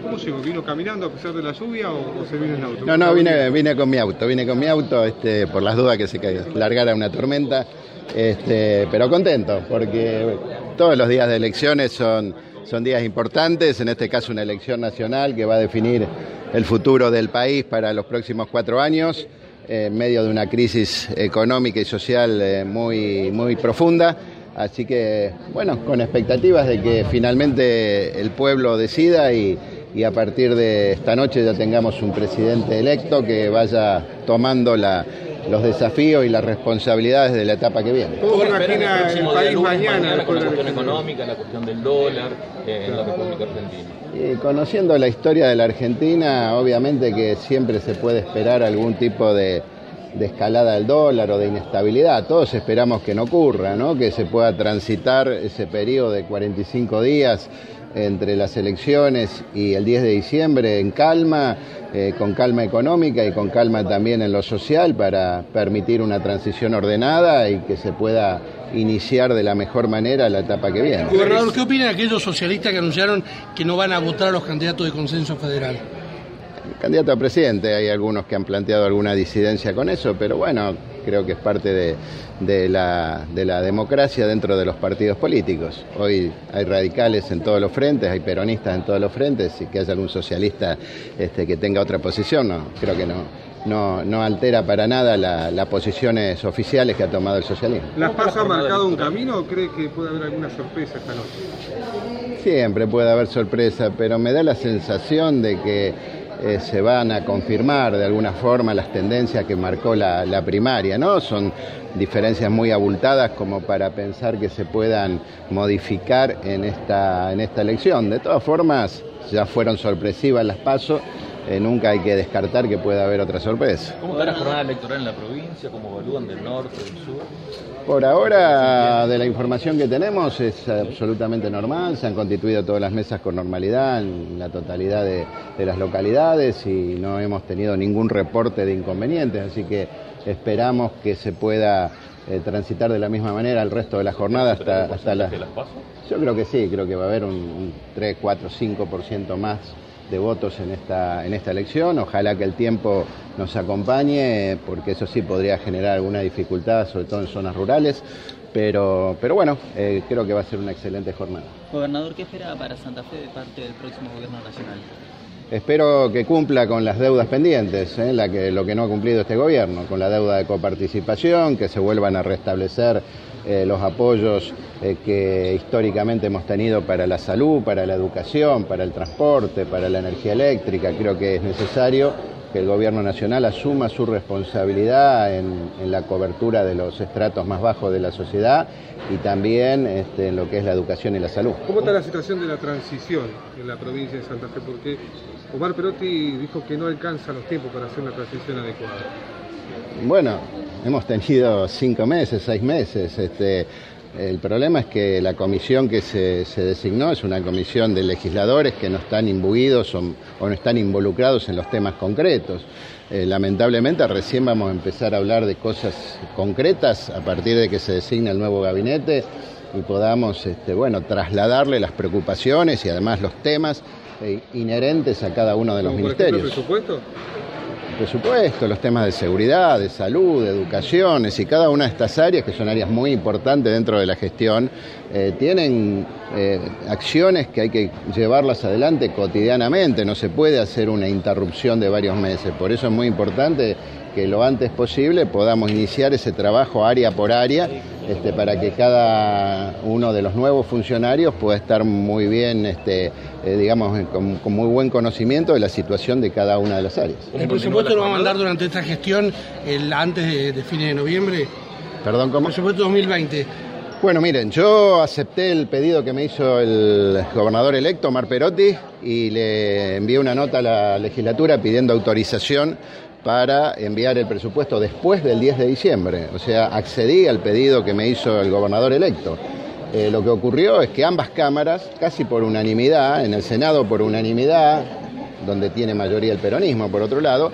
¿Cómo llegó? ¿Vino caminando a pesar de la lluvia o se vino en auto? No, vine con mi auto, por las dudas que se largara una tormenta, pero contento, porque todos los días de elecciones son días importantes, en este caso una elección nacional que va a definir el futuro del país para los próximos 4 años, en medio de una crisis económica y social muy profunda. Así que, bueno, con expectativas de que finalmente el pueblo decida y a partir de esta noche ya tengamos un presidente electo que vaya tomando los desafíos y las responsabilidades de la etapa que viene. ¿Cómo se imagina el país mañana? La cuestión económica, la cuestión del dólar en la República Argentina. Y conociendo la historia de la Argentina, obviamente que siempre se puede esperar algún tipo de escalada del dólar o de inestabilidad. Todos esperamos que no ocurra, ¿no? Que se pueda transitar ese periodo de 45 días entre las elecciones y el 10 de diciembre en calma, con calma económica y con calma también en lo social para permitir una transición ordenada y que se pueda iniciar de la mejor manera la etapa que viene. Gobernador, ¿qué opinan aquellos socialistas que anunciaron que no van a votar a los candidatos de consenso federal? Candidato a presidente, hay algunos que han planteado alguna disidencia con eso, pero bueno, creo que es parte de la democracia dentro de los partidos políticos. Hoy hay radicales en todos los frentes, hay peronistas en todos los frentes, y que haya algún socialista que tenga otra posición, no, creo que no altera para nada las posiciones oficiales que ha tomado el socialismo. ¿Las PASO ha marcado un camino o cree que puede haber alguna sorpresa esta noche? Siempre puede haber sorpresa, pero me da la sensación de que se van a confirmar de alguna forma las tendencias que marcó la primaria, ¿no? Son diferencias muy abultadas como para pensar que se puedan modificar en esta elección. De todas formas, ya fueron sorpresivas las PASO, nunca hay que descartar que pueda haber otra sorpresa. ¿Cómo está la jornada electoral en la provincia? ¿Cómo evalúan del norte, del sur? Por ahora, de la información que tenemos, es absolutamente normal. Se han constituido todas las mesas con normalidad en la totalidad de las localidades y no hemos tenido ningún reporte de inconvenientes. Así que esperamos que se pueda transitar de la misma manera el resto de la jornada hasta la... Yo creo que sí, creo que va a haber un 3, 4, 5% más de votos en esta elección. Ojalá que el tiempo nos acompañe, porque eso sí podría generar alguna dificultad, sobre todo en zonas rurales, pero bueno, creo que va a ser una excelente jornada. Gobernador, ¿qué espera para Santa Fe de parte del próximo gobierno nacional? Espero que cumpla con las deudas pendientes, lo que no ha cumplido este gobierno, con la deuda de coparticipación, que se vuelvan a restablecer los apoyos que históricamente hemos tenido para la salud, para la educación, para el transporte, para la energía eléctrica. Creo que es necesario que el gobierno nacional asuma su responsabilidad en la cobertura de los estratos más bajos de la sociedad y también en lo que es la educación y la salud. ¿Cómo está la situación de la transición en la provincia de Santa Fe? Porque Omar Perotti dijo que no alcanza los tiempos para hacer una transición adecuada. Bueno, hemos tenido 5 meses, 6 meses. El problema es que la comisión que se designó es una comisión de legisladores que no están imbuidos o no están involucrados en los temas concretos. Lamentablemente recién vamos a empezar a hablar de cosas concretas a partir de que se designe el nuevo gabinete y podamos trasladarle las preocupaciones y además los temas inherentes a cada uno de los ministerios. ¿El presupuesto? Presupuesto, los temas de seguridad, de salud, de educación, y cada una de estas áreas, que son áreas muy importantes dentro de la gestión, tienen acciones que hay que llevarlas adelante cotidianamente, no se puede hacer una interrupción de varios meses, por eso es muy importante que lo antes posible podamos iniciar ese trabajo área por área, para que cada uno de los nuevos funcionarios pueda estar muy bien, con muy buen conocimiento de la situación de cada una de las áreas. ¿El presupuesto lo va a mandar durante esta gestión antes de fines de noviembre? ¿Perdón, cómo? ¿El presupuesto 2020? Bueno, miren, yo acepté el pedido que me hizo el gobernador electo, Omar Perotti, y le envié una nota a la legislatura pidiendo autorización para enviar el presupuesto después del 10 de diciembre. O sea, accedí al pedido que me hizo el gobernador electo. Lo que ocurrió es que ambas cámaras, casi por unanimidad, en el Senado por unanimidad, donde tiene mayoría el peronismo por otro lado,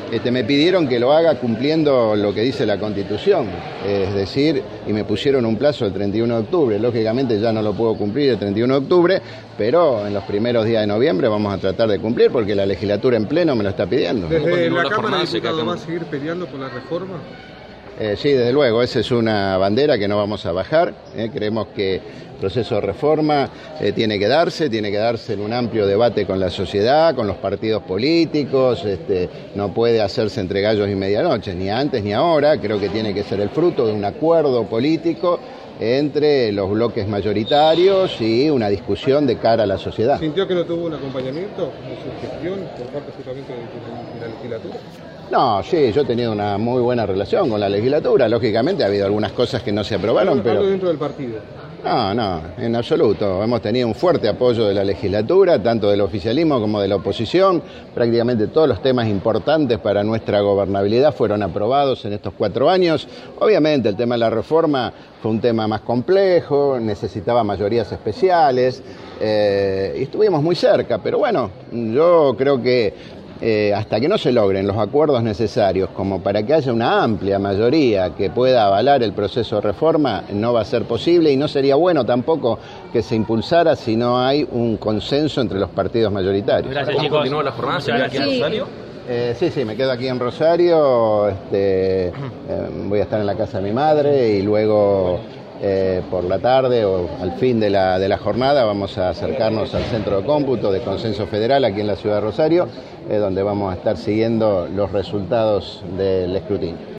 me pidieron que lo haga cumpliendo lo que dice la Constitución, es decir, y me pusieron un plazo el 31 de octubre. Lógicamente ya no lo puedo cumplir el 31 de octubre, pero en los primeros días de noviembre vamos a tratar de cumplir porque la legislatura en pleno me lo está pidiendo. ¿Desde la Cámara de Diputados va a seguir peleando por la reforma? Sí, desde luego, esa es una bandera que no vamos a bajar. Creemos que el proceso de reforma tiene que darse en un amplio debate con la sociedad, con los partidos políticos, no puede hacerse entre gallos y medianoche, ni antes ni ahora. Creo que tiene que ser el fruto de un acuerdo político entre los bloques mayoritarios y una discusión de cara a la sociedad. ¿Sintió que no tuvo un acompañamiento en su gestión por parte justamente de la legislatura? No, sí, yo he tenido una muy buena relación con la legislatura. Lógicamente ha habido algunas cosas que no se aprobaron, pero... ¿Algo dentro del partido? No, en absoluto. Hemos tenido un fuerte apoyo de la legislatura, tanto del oficialismo como de la oposición. Prácticamente todos los temas importantes para nuestra gobernabilidad fueron aprobados en estos 4 años. Obviamente el tema de la reforma fue un tema más complejo, necesitaba mayorías especiales y estuvimos muy cerca. Pero bueno, yo creo que hasta que no se logren los acuerdos necesarios como para que haya una amplia mayoría que pueda avalar el proceso de reforma, no va a ser posible y no sería bueno tampoco que se impulsara si no hay un consenso entre los partidos mayoritarios. Gracias, chicos. ¿Continúa la jornada? ¿Se queda aquí en Rosario? Sí, me quedo aquí en Rosario, voy a estar en la casa de mi madre y luego por la tarde o al fin de la jornada vamos a acercarnos al Centro de Cómputo de Consenso Federal aquí en la ciudad de Rosario, donde vamos a estar siguiendo los resultados del escrutinio.